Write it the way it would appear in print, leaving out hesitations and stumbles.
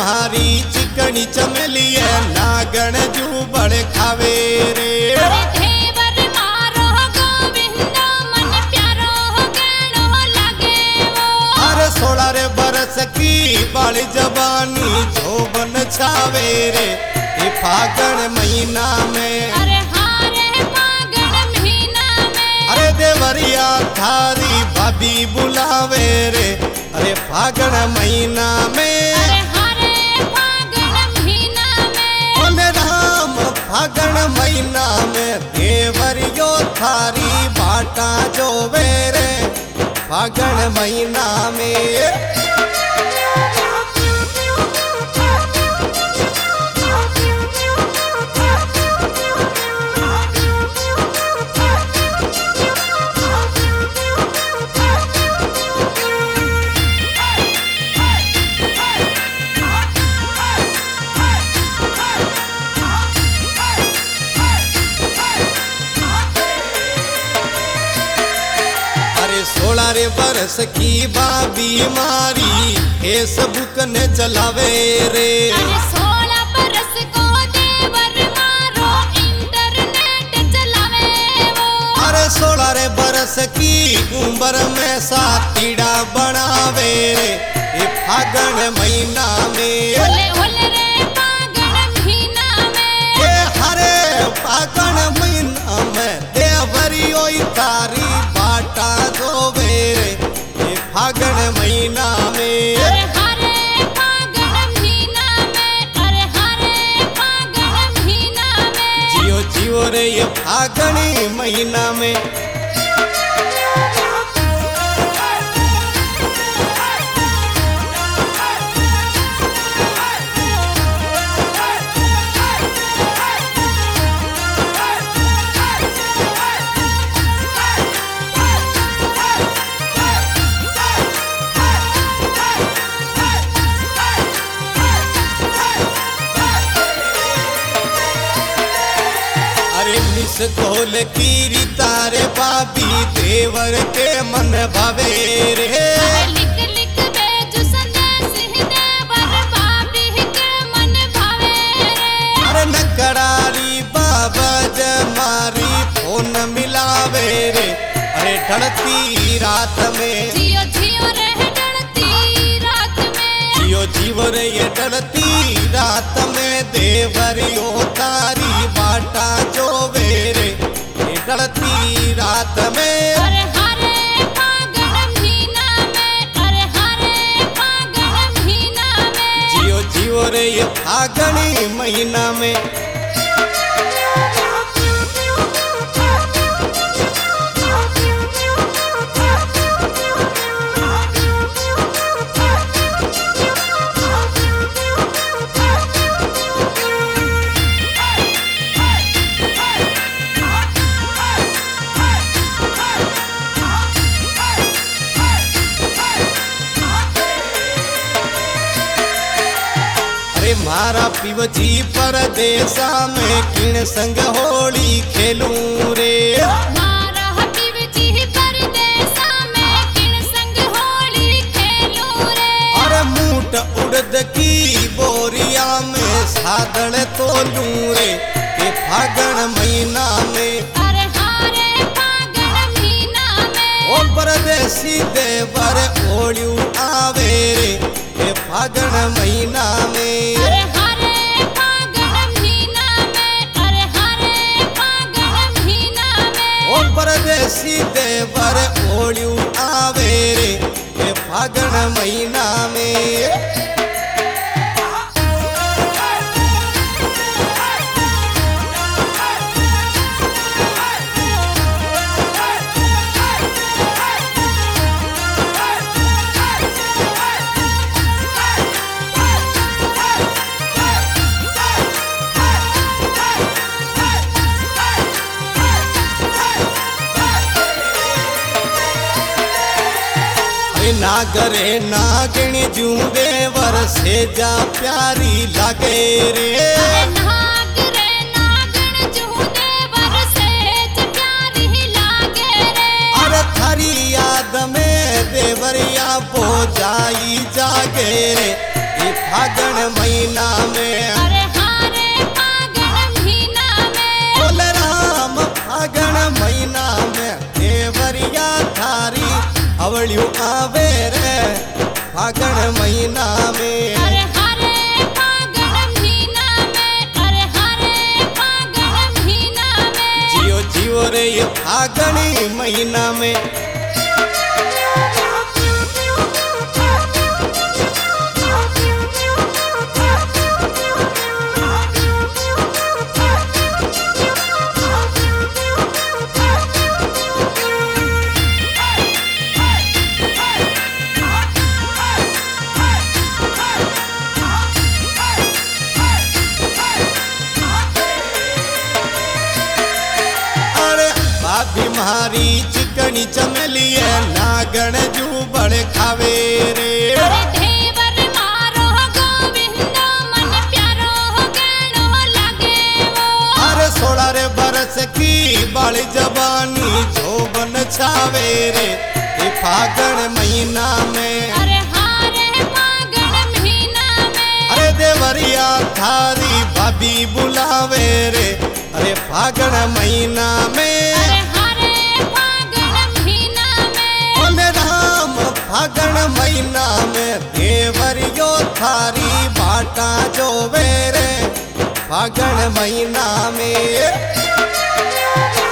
मारी चिकनी चमेली है नागण जू बड़ खावे रे। अरे देवर मारो गोविंद मन प्यारो गणो लगे वो। अरे 16 रे बरस की बाली जवानी जोबन छावे रे ये फागण महीना में। अरे हारे फागण महीना में। अरे देवरिया थारी भाभी बुलावे रे अरे फागण महीना में। अरे हारे फागण महीना में। ओले राम फागण महीना में देवरियो थारी बाटा जोवे रे फागण महीना में। अरे 16 रे बरस की बाबी मारी फेसबुक ने चलावे रे। अरे 16 बरस को देवर मारो इंटरनेट चलावे वो। अरे 16 रे बरस की उम्र में सातीड़ा बनावे रे ये फागण महीना में। ओले ओले रे फागण महीना में। ये हरे फागण महीना में देवरियो तारी बाटा जोवे रे ये फागण महीना में। अरे हारे फागण महीना में। अरे हारे फागण महीना में। जियो जियो रे ये फागणी महीना में। अरे मिस कॉल की तारे बाबी देवर के मन भावे रे। अरे लिख लिख भेजू संदेश देवर भाभी के मन भावे रे। अरे नकड़ारी बाबा मारी फोन मिलावे रे अरे ढलती रात में। जियो जियो रे डरती रात में। जियो जीव रे ये ढलती रात में देवरियो तारी बाटा जोवे रे ये ढलती रात में। अरे हारे फागण महीना में। अरे हारे फागण महीना में। जियो जियो रे ये फागणी महीना में। अरे मारा पिवजी परदेसा में किण संग होली खेलूं रे। मारा हबीब जी परदेसा में किन संग होली खेलूं रे। अरे मूठ उड़द की बोरिया में साधन तोलूं रे के फागण महीना में। अरे हारे फागण महीना में। ओ परदेसी देवर ओलियू आवे रे के फागण महीना में। अरे हारे फागण महीना में। अरे हारे फागण महीना में। ओ परदेसी देवर ओलियू आवे रे के फागण महीना में। नागरे नागिणी जूंदे वरसे जा प्यारी लागे रे। अरे नागरे नागण जूंदे वरसे जा प्यारी लागे रे। अरे थारी याद में देवरिया पो जाई जागे रे। फागण महीना में अरे हारे फागण महीना में बोल राम फागण महीना में देवरिया थारी अवळियों आवे रे फागण महीना में अरे हारे फागण महीना में अरे हारे फागण महीना में जियो जियो रे ये फागणी महीना में भाभी मारी चिकनी चमेली है नागण जूबड़ खावे रे अरे देवर मारो गोविंद मन प्यारो गणो लागे वो अरे 16 रे बरस की बाली जवानी जोबन छावे रे ये फागण महीना में अरे हारे फागण महीना में अरे देवरिया थारी भाभी बुलावे रे अरे फागण महीना में अरे हारे फागण महीना में बोले राम फागण महीना में देवरियो थारी बाटा जोवे रे फागण महीना में